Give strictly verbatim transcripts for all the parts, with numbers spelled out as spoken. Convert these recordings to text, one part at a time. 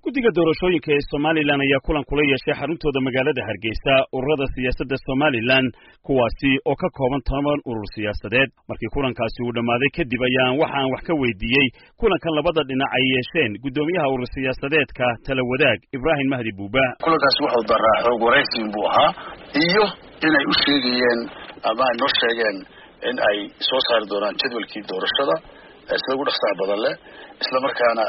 guddiga doorashooyinka ee Somaliland ayaa kulan kula yeeshay xaruntooda magaalada Hargeysa ururada siyaasadda Somaliland kuwaasi oo ka kooban toban urur siyaasadeed markii kulankaasi uu dhamaaday kadib ayaan waxaan wax ka weydiiyay kulankan labada dhinac ay yeesheen gudoomiyaha urur siyaasadeedka Tala Wadaag Ibrahim Mahdi Buuba. kulankaas wuxuu daraa xoog wareysi buu ahaa iyo inay u sheegayeen ama ay noo sheegeen in ay soo saari doonaan jadwalkii doorashada sida ugu dhaqsaha badan leh isla markaana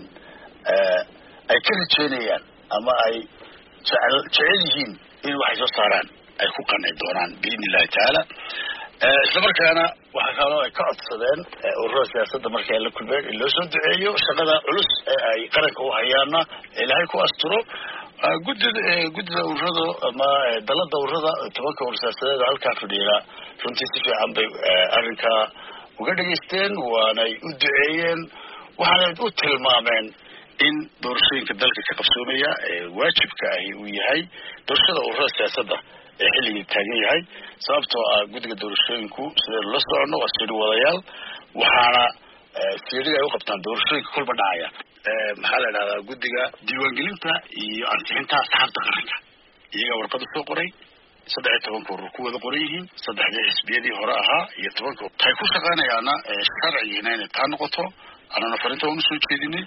ay ka rajeynayaan ama ay jecel yihiin in waxay soo saaraan ay ku qanci doonaan biidnillahi tacaala isla markaana waxa kaloo ay ka codsadeen ururada siyaasadda markii ay la kulmeen in loo soo duceeyo shaqada culus ee ay qaranka u hayaana ilaahay ku asturo guddida guddida ururada ama dalada ururada tobanka urur siyaasadeed halkaa fadhiya runtii si fiican bay arrinkaa uga dhageysteen waanay u duceeyeen waxaanay u tilmaameen in doorashooyinka dalka ka qabsoomaya ee waajibka ahi uu yahay doorashada ururada siyaasadda ee xilligii taagan yahay sababtoo ah guddiga doorashooyinku sidaynu la soconno waa siidhi wadayaal waxaana siidhiga ay u qabtaan doorashooyinka kolba dhacaya maxaa la idhahdaa guddiga diiwaangelinta iyo ansixinta asxaabta qaranka iyagaa warqada soo qoray saddex iyo tobanka urur ku wada qoran yihiin saddexdii xisbiyadii hore ahaa iyo tobanka waxay ku shaqaynayaana sharcigiina inay taa noqoto anana farinta waan usoo jeedinay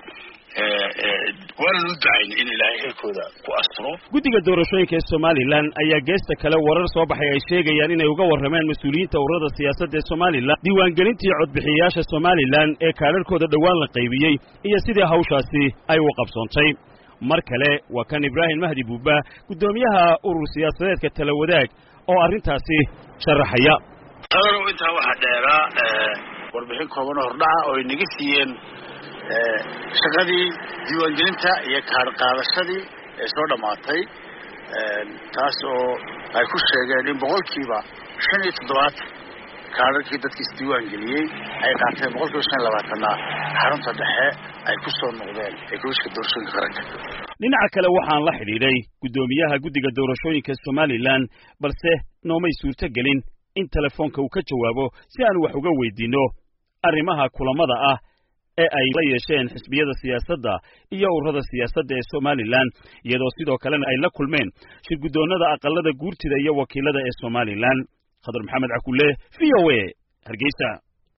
waana loo ducayn in ilaahay xilkooda ku asturo. guddiga doorashooyinka ee Somaliland ayaa geesta kale warar soo baxay ay sheegayaan inay uga warrameen mas'uuliyiinta ururada siyaasadda ee Somaliland diiwaangelintii codbixiyayaasha Somaliland ee kaalarkooda dhawaan la qaybiyay iyo sidii hawshaasi ay u qabsoontay. mar kale waa kan Ibrahim Mahdi Buuba gudoomiyaha urur siyaasadeedka Tala Wadaag oo arrintaasi sharaxaya. qadar inta waxa dheeraa warbixin kooban oo hordhaca oo inaga siiyeen shaqadii diiwaangelinta iyo kaar qaadashadii ee soo dhamaatay taas oo ay ku sheegeen in boqolkiiba shan iyo toddobaad kaararkii dadkii isdiiwaangeliyey ay qaateen boqolkiiba shan iyo labaatana xarunta dhexe ay ku soo noqdeen ee komishinka doorashooyinka qaranka. dhinaca kale waxaan la xidhiidhay gudoomiyaha guddiga doorashooyinka Somaliland balse noomay suurto gelin in telefoonka uu ka jawaabo si aan wax uga weydiino arrimaha kulamada ah ee ay la yeesheen xisbiyada siyaasadda iyo ururada siyaasadda ee Somaliland iyadoo sidoo kalena ay la kulmeen shir gudoonada aqalada guurtida iyo wakiilada ee Somaliland. Khadar Maxamed Cakulle V O A Hargeysa.